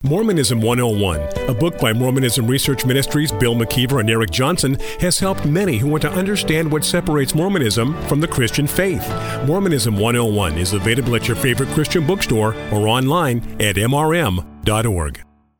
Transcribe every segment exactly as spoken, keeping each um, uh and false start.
Mormonism one oh one, a book by Mormonism Research Ministries' Bill McKeever and Eric Johnson, has helped many who want to understand what separates Mormonism from the Christian faith. Mormonism one oh one is available at your favorite Christian bookstore or online at m r m dot org.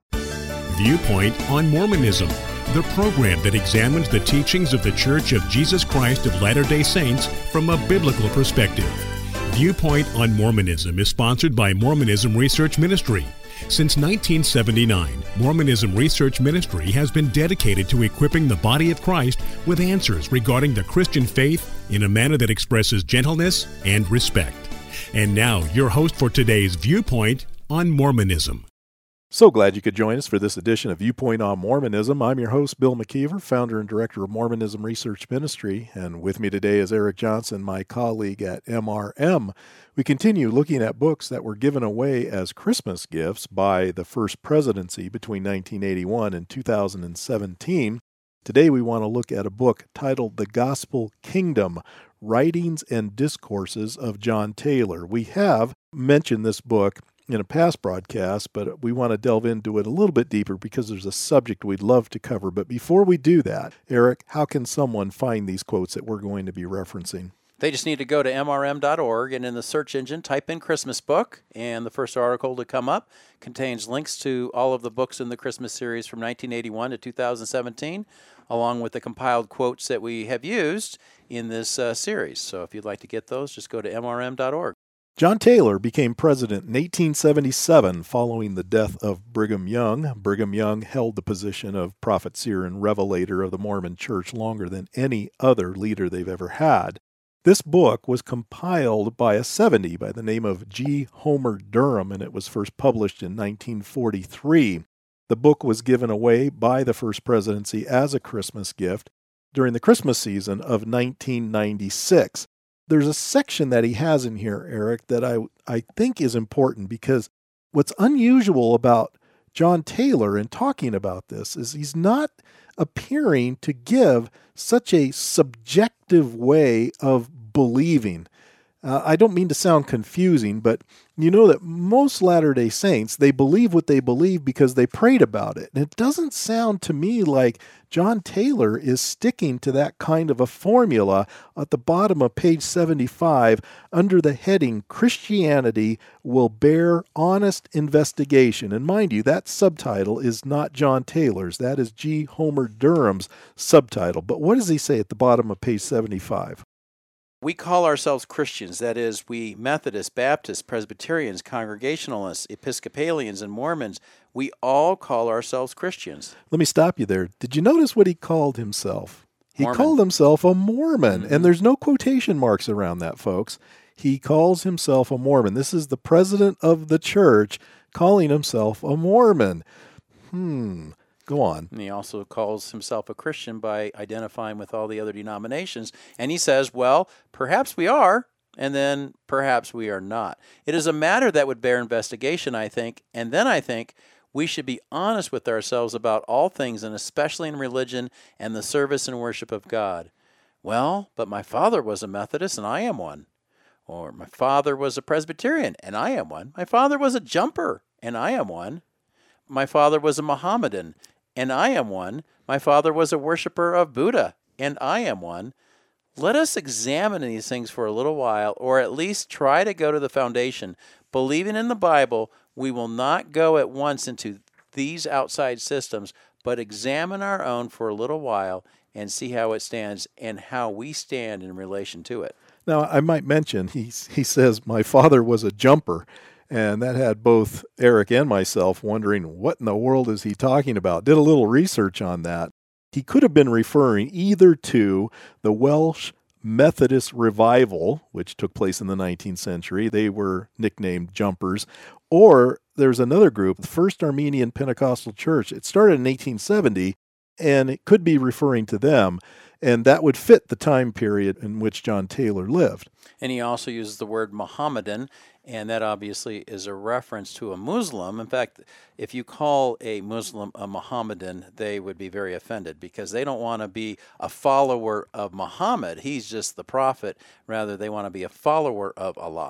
Viewpoint on Mormonism, the program that examines the teachings of the Church of Jesus Christ of Latter-day Saints from a biblical perspective. Viewpoint on Mormonism is sponsored by Mormonism Research Ministry. Since nineteen seventy-nine, Mormonism Research Ministry has been dedicated to equipping the body of Christ with answers regarding the Christian faith in a manner that expresses gentleness and respect. And now, your host for today's Viewpoint on Mormonism. So glad you could join us for this edition of Viewpoint on Mormonism. I'm your host, Bill McKeever, founder and director of Mormonism Research Ministry, and with me today is Eric Johnson, my colleague at M R M. We continue looking at books that were given away as Christmas gifts by the First Presidency between nineteen eighty-one and two thousand seventeen. Today we want to look at a book titled The Gospel Kingdom, Writings and Discourses of John Taylor. We have mentioned this book in a past broadcast, but we want to delve into it a little bit deeper because there's a subject we'd love to cover. But before we do that, Eric, how can someone find these quotes that we're going to be referencing? They just need to go to m r m dot org and in the search engine type in Christmas book, and the first article to come up contains links to all of the books in the Christmas series from nineteen eighty-one to two thousand seventeen, along with the compiled quotes that we have used in this uh, series. So if you'd like to get those, just go to m r m dot org. John Taylor became president in eighteen seventy-seven following the death of Brigham Young. Brigham Young held the position of prophet, seer, and revelator of the Mormon Church longer than any other leader they've ever had. This book was compiled by a seventy by the name of G. Homer Durham, and it was first published in nineteen forty-three. The book was given away by the First Presidency as a Christmas gift during the Christmas season of nineteen ninety-six. There's a section that he has in here, Eric, that I I think is important because what's unusual about John Taylor in talking about this is he's not appearing to give such a subjective way of believing. Uh, I don't mean to sound confusing, but you know that most Latter-day Saints, they believe what they believe because they prayed about it. And it doesn't sound to me like John Taylor is sticking to that kind of a formula at the bottom of page seventy-five under the heading, Christianity Will Bear Honest Investigation. And mind you, that subtitle is not John Taylor's. That is G. Homer Durham's subtitle. But what does he say at the bottom of page seventy-five? We call ourselves Christians, that is, we Methodists, Baptists, Presbyterians, Congregationalists, Episcopalians, and Mormons, we all call ourselves Christians. Let me stop you there. Did you notice what he called himself? He Mormon. called himself a Mormon, Mm-hmm. and there's no quotation marks around that, folks. He calls himself a Mormon. This is the president of the church calling himself a Mormon. Hmm... Go on. And he also calls himself a Christian by identifying with all the other denominations. And he says, well, perhaps we are, and then perhaps we are not. It is a matter that would bear investigation, I think. And then I think we should be honest with ourselves about all things, and especially in religion and the service and worship of God. Well, but my father was a Methodist, and I am one. Or my father was a Presbyterian, and I am one. My father was a jumper, and I am one. My father was a Mohammedan, and I am one. My father was a worshiper of Buddha, and I am one. Let us examine these things for a little while, or at least try to go to the foundation. Believing in the Bible, we will not go at once into these outside systems, but examine our own for a little while and see how it stands and how we stand in relation to it. Now, I might mention, he, he says, my father was a jumper. And that had both Eric and myself wondering, what in the world is he talking about? Did a little research on that. He could have been referring either to the Welsh Methodist Revival, which took place in the nineteenth century. They were nicknamed jumpers. Or there's another group, the First Armenian Pentecostal Church. It started in eighteen seventy, and it could be referring to them. And that would fit the time period in which John Taylor lived. And he also uses the word Mohammedan, and that obviously is a reference to a Muslim. In fact, if you call a Muslim a Mohammedan, they would be very offended because they don't want to be a follower of Muhammad. He's just the prophet. Rather, they want to be a follower of Allah.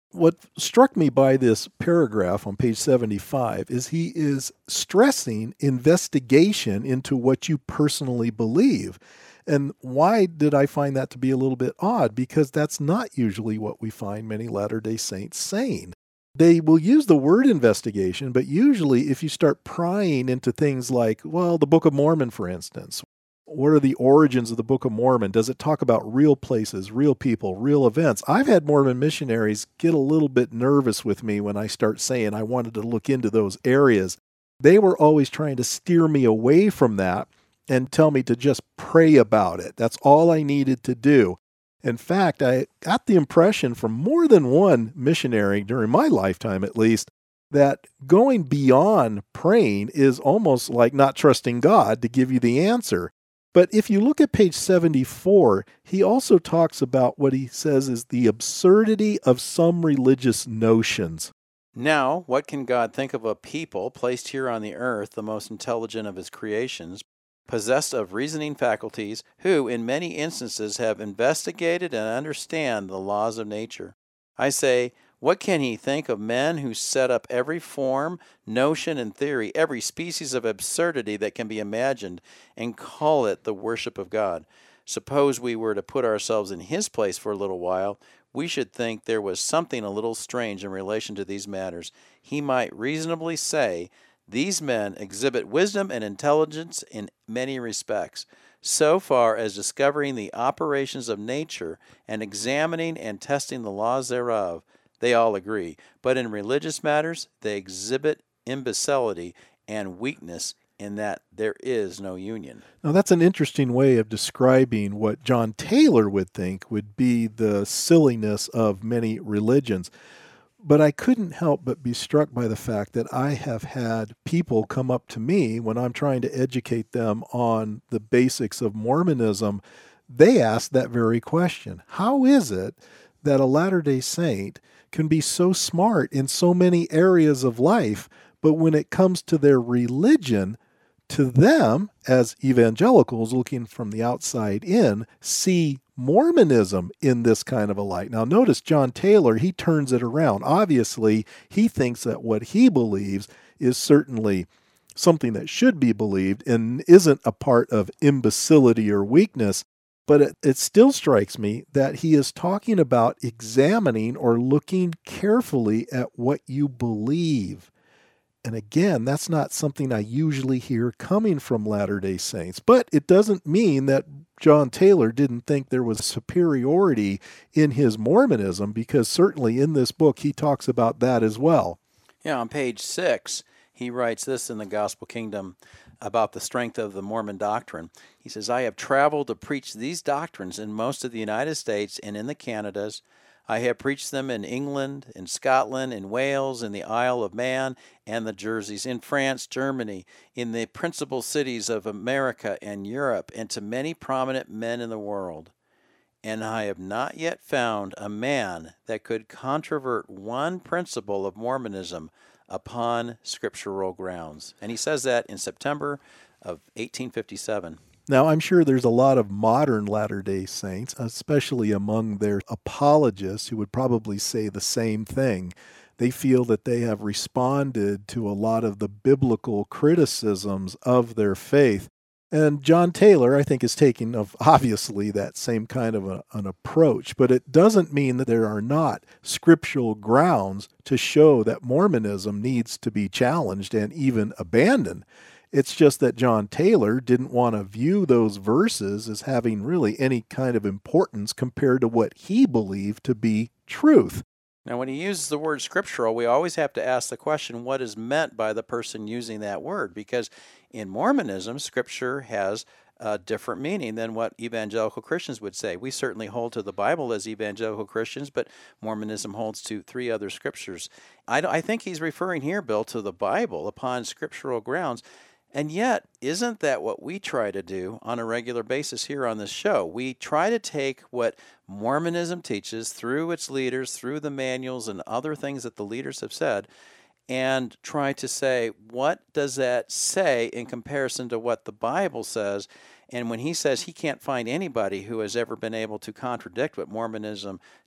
What struck me by this paragraph on page seventy-five is he is stressing investigation into what you personally believe. And why did I find that to be a little bit odd? Because that's not usually what we find many Latter-day Saints saying. They will use the word investigation, but usually if you start prying into things like, well, the Book of Mormon, for instance, what are the origins of the Book of Mormon? Does it talk about real places, real people, real events? I've had Mormon missionaries get a little bit nervous with me when I start saying I wanted to look into those areas. They were always trying to steer me away from that and tell me to just pray about it. That's all I needed to do. In fact, I got the impression from more than one missionary during my lifetime, at least, that going beyond praying is almost like not trusting God to give you the answer. But if you look at page seventy-four, he also talks about what he says is the absurdity of some religious notions. Now, what can God think of a people placed here on the earth, the most intelligent of his creations, possessed of reasoning faculties, who in many instances have investigated and understand the laws of nature? I say, what can he think of men who set up every form, notion, and theory, every species of absurdity that can be imagined, and call it the worship of God? Suppose we were to put ourselves in his place for a little while, we should think there was something a little strange in relation to these matters. He might reasonably say, these men exhibit wisdom and intelligence in many respects, so far as discovering the operations of nature and examining and testing the laws thereof. They all agree, but in religious matters they exhibit imbecility and weakness in that there is no union. Now that's an interesting way of describing what John Taylor would think would be the silliness of many religions. But I couldn't help but be struck by the fact that I have had people come up to me when I'm trying to educate them on the basics of Mormonism. They ask that very question. How is it that a Latter-day Saint can be so smart in so many areas of life, but when it comes to their religion, to them, as evangelicals looking from the outside in, see Mormonism in this kind of a light? Now notice John Taylor, he turns it around. Obviously, he thinks that what he believes is certainly something that should be believed and isn't a part of imbecility or weakness. But it, it still strikes me that he is talking about examining or looking carefully at what you believe. And again, that's not something I usually hear coming from Latter-day Saints. But it doesn't mean that John Taylor didn't think there was superiority in his Mormonism, because certainly in this book he talks about that as well. Yeah, on page six, he writes this in the Gospel Kingdom about the strength of the Mormon doctrine. He says, I have traveled to preach these doctrines in most of the United States and in the Canadas. I have preached them in England, in Scotland, in Wales, in the Isle of Man and the Jerseys, in France, Germany, in the principal cities of America and Europe, and to many prominent men in the world. And I have not yet found a man that could controvert one principle of Mormonism upon scriptural grounds. And he says that in September of eighteen fifty-seven. Now, I'm sure there's a lot of modern Latter-day Saints, especially among their apologists, who would probably say the same thing. They feel that they have responded to a lot of the biblical criticisms of their faith. And John Taylor, I think, is taking of obviously that same kind of a, an approach. But it doesn't mean that there are not scriptural grounds to show that Mormonism needs to be challenged and even abandoned. It's just that John Taylor didn't want to view those verses as having really any kind of importance compared to what he believed to be truth. Now, when he uses the word scriptural, we always have to ask the question, what is meant by the person using that word? Because in Mormonism, scripture has a different meaning than what evangelical Christians would say. We certainly hold to the Bible as evangelical Christians, but Mormonism holds to three other scriptures. I, I think he's referring here, Bill, to the Bible upon scriptural grounds. And yet, isn't that what we try to do on a regular basis here on this show? We try to take what Mormonism teaches through its leaders, through the manuals and other things that the leaders have said, and try to say, what does that say in comparison to what the Bible says? And when he says he can't find anybody who has ever been able to contradict what Mormonism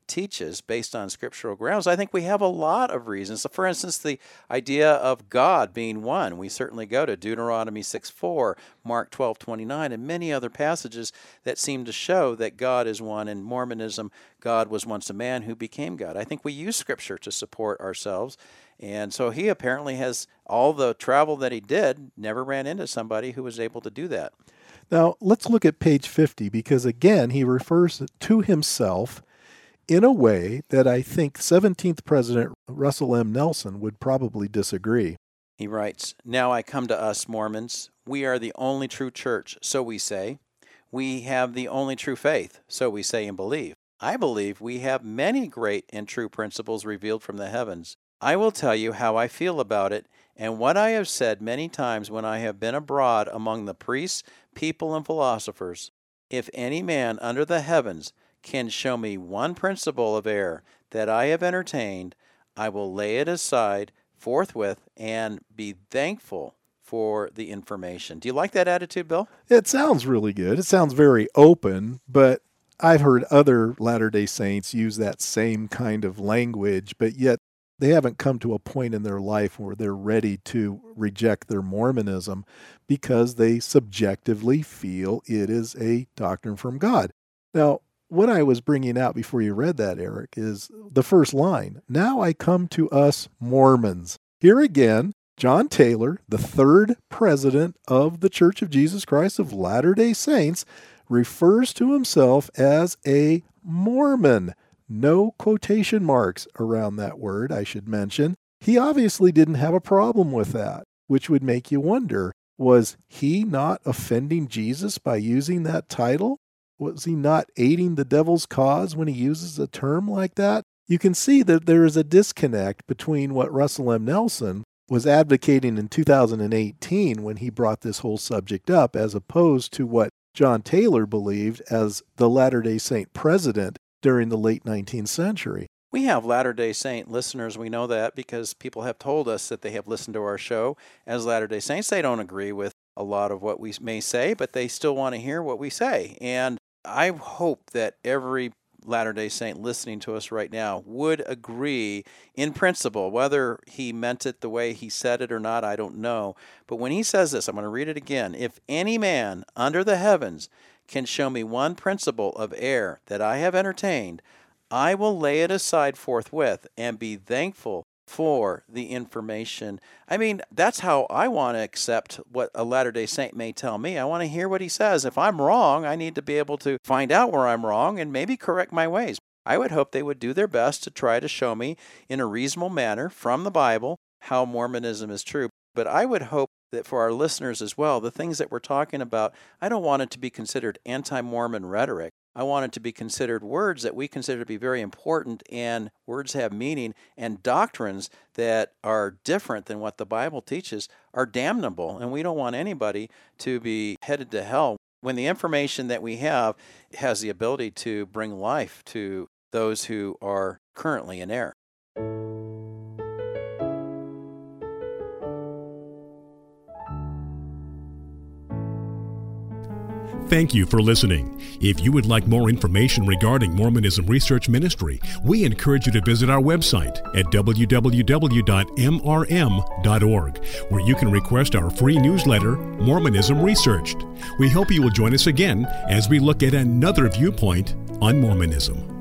teaches based on scriptural grounds, I think we have a lot of reasons. So for instance, the idea of God being one. We certainly go to Deuteronomy six four, Mark twelve twenty-nine, and many other passages that seem to show that God is one. In Mormonism, God was once a man who became God. I think we use Scripture to support ourselves. And so he apparently has, all the travel that he did, never ran into somebody who was able to do that. Now, let's look at page fifty, because again, he refers to himself in a way that I think seventeenth President Russell M. Nelson would probably disagree. He writes, "Now I come to us, Mormons. We are the only true church, so we say. We have the only true faith, so we say and believe. I believe we have many great and true principles revealed from the heavens. I will tell you how I feel about it, and what I have said many times when I have been abroad among the priests, people, and philosophers. If any man under the heavens can show me one principle of error that I have entertained, I will lay it aside forthwith and be thankful for the information." Do you like that attitude, Bill? It sounds really good. It sounds very open, but I've heard other Latter-day Saints use that same kind of language, but yet they haven't come to a point in their life where they're ready to reject their Mormonism because they subjectively feel it is a doctrine from God. Now, what I was bringing out before you read that, Eric, is the first line. "Now I come to us Mormons." Here again, John Taylor, the third president of the Church of Jesus Christ of Latter-day Saints, refers to himself as a Mormon. No quotation marks around that word, I should mention. He obviously didn't have a problem with that, which would make you wonder, was he not offending Jesus by using that title? Was he not aiding the devil's cause when he uses a term like that? You can see that there is a disconnect between what Russell M. Nelson was advocating in two thousand eighteen when he brought this whole subject up, as opposed to what John Taylor believed as the Latter-day Saint president during the late nineteenth century. We have Latter-day Saint listeners. We know that because people have told us that they have listened to our show as Latter-day Saints. They don't agree with a lot of what we may say, but they still want to hear what we say. And I hope that every Latter-day Saint listening to us right now would agree in principle. Whether he meant it the way he said it or not, I don't know. But when he says this, I'm going to read it again. "If any man under the heavens can show me one principle of error that I have entertained, I will lay it aside forthwith and be thankful for the information." I mean, that's how I want to accept what a Latter-day Saint may tell me. I want to hear what he says. If I'm wrong, I need to be able to find out where I'm wrong and maybe correct my ways. I would hope they would do their best to try to show me in a reasonable manner from the Bible how Mormonism is true. But I would hope that for our listeners as well, the things that we're talking about, I don't want it to be considered anti-Mormon rhetoric. I want it to be considered words that we consider to be very important, and words have meaning, and doctrines that are different than what the Bible teaches are damnable, and we don't want anybody to be headed to hell when the information that we have has the ability to bring life to those who are currently in error. Thank you for listening. If you would like more information regarding Mormonism Research Ministry, we encourage you to visit our website at w w w dot m r m dot org, where you can request our free newsletter, Mormonism Researched. We hope you will join us again as we look at another viewpoint on Mormonism.